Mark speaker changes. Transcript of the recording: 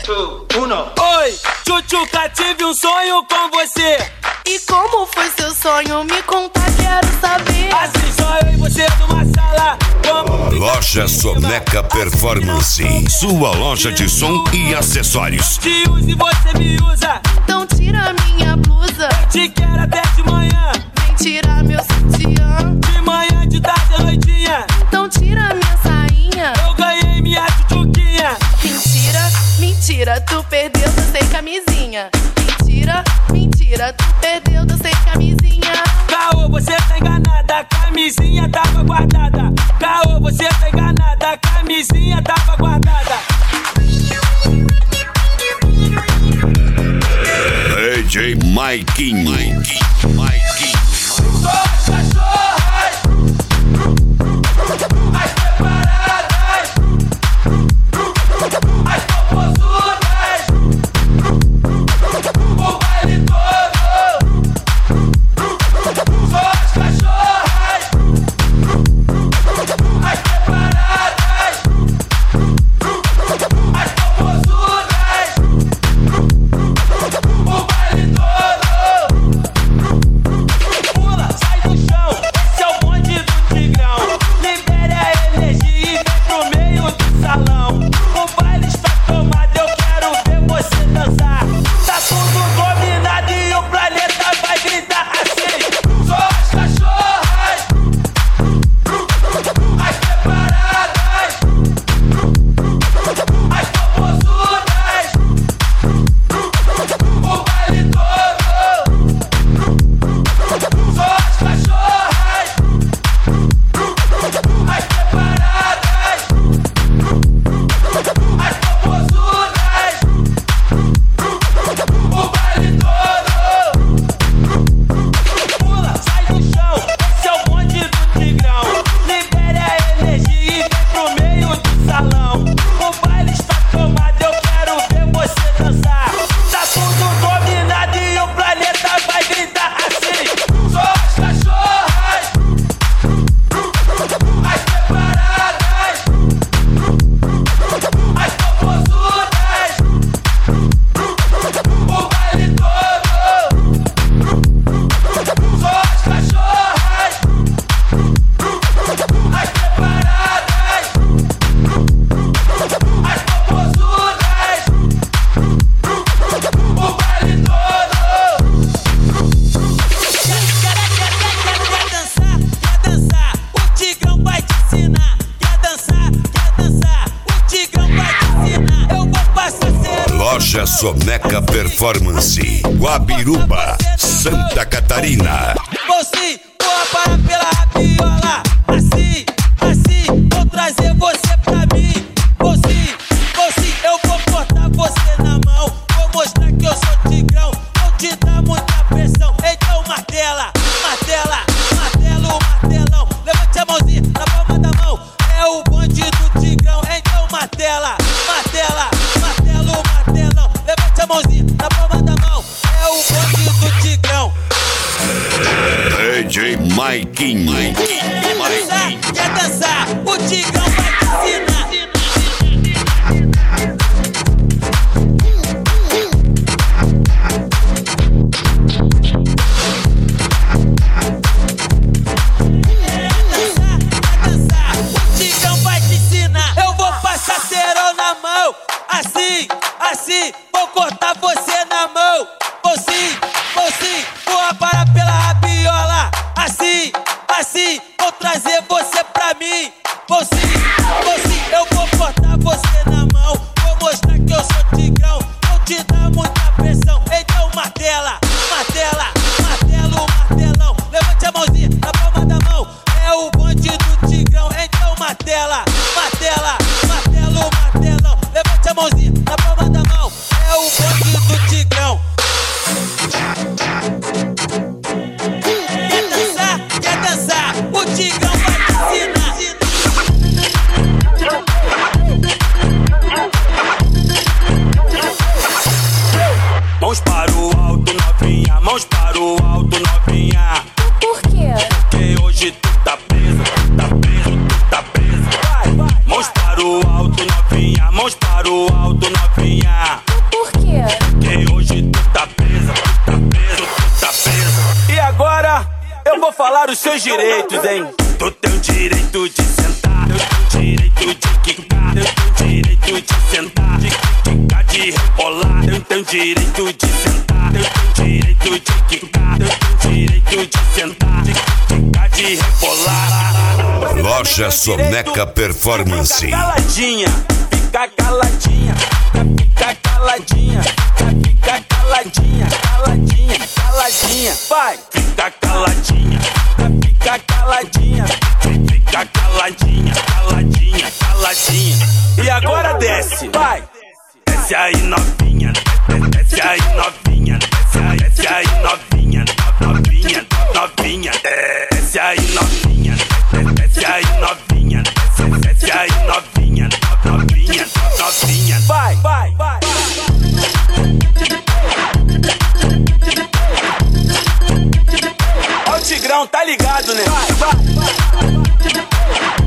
Speaker 1: 2, 1.
Speaker 2: Oi, Tchutchuca, tive um sonho com você.
Speaker 3: E como foi seu sonho? Me conta, quero saber.
Speaker 2: Assim só eu e você numa sala.
Speaker 4: Loja Soneca Performance, sua loja de som e acessórios.
Speaker 2: Te uso e você me usa.
Speaker 3: Então tira minha blusa.
Speaker 2: Te quero até de manhã.
Speaker 3: Vem tirar meu sutiã.
Speaker 2: De manhã, de tarde, à noitinha.
Speaker 3: Então tira minha sainha.
Speaker 2: Eu ganhei minha tchutchuquinha.
Speaker 3: Mentira, mentira, tu perdeu, tô sem camisinha. Mentira, mentira, tu perdeu, tô sem camisinha.
Speaker 2: Caô, você tá enganada, a camisinha tava guardada. Caô, você tá enganada, a camisinha tava guardada.
Speaker 4: DJ Maiquinho.
Speaker 2: Só as cachorras, as separadas, as popozudas, o baile todo. Só as cachorras, as separadas, as popozudas, o baile todo. Pula, sai do chão, esse é o bonde do Tigrão. Libere a energia e vem pro meio do salão. O baile está tomado, eu quero ver você dançar. Tá tudo dominado e o planeta vai gritar assim. Só as cachorras, as separadas, as popozudas, o baile todo. Só as cachorras, as separadas, as popozudas, o baile todo. Pula, sai do chão, esse é o bonde do Tigrão. Libere a energia e vem pro meio do salão. O baile está tomado, eu quero ver você dançar. Tá tudo dominado e o planeta vai gritar assim. Só as cachorras, as separadas, as popozudas, o baile todo. Só as cachorras, as separadas, as popozudas, o baile todo. Quer dançar, o Tigrão vai te ensinar. Quer dançar, o Tigrão vai te ensinar. Eu vou passar ser
Speaker 4: Loja Soneca Performance, Guabiruba, Santa Catarina.
Speaker 2: vou sim, vou aparar pela rabiola. Assim, assim, vou trazer você pra mim. Vou sim, eu vou cortar você na mão. Vou mostrar que eu sou Tigrão, vou te dar muita pressão. Então martela, martela, martelo, martelão. Levante a mãozinha na palma da mão. É o bonde do Tigrão, então martela, martela, martelo, martelão. Levante a mãozinha na palma da mão. É o bonde do Tigrão.
Speaker 4: DJ Maiquinho.
Speaker 2: Quer dançar, o Tigrão vai te ensinar. alto, novinha. Mãos para o alto, novinha.
Speaker 3: Por quê?
Speaker 2: Porque hoje tu tá presa, tu tá preso, tu tá presa. E agora eu vou falar os seus direitos, hein? Tu tem o direito de sentar, tu tem o direito de quicar, tu tem o direito de sentar, de quicar, de rebolar, tu tem o direito de sentar, tu tem o direito de quicar, tu tem o direito de sentar, de quicar, de rebolar.
Speaker 4: Loja Soneca Performance.
Speaker 2: Fica caladinha, fica caladinha, fica caladinha, fica caladinha, caladinha, caladinha, vai, fica caladinha, fica caladinha, fica caladinha, caladinha, caladinha. E agora desce, vai, desce aí novinha, desce aí novinha, desce aí novinha, novinha, novinha, desce aí novinha, desce aí novinha, desce aí novinha, novinha, novinha, vai, vai, vai. Ó o Tigrão, tá ligado, né? Vai, vai, vai.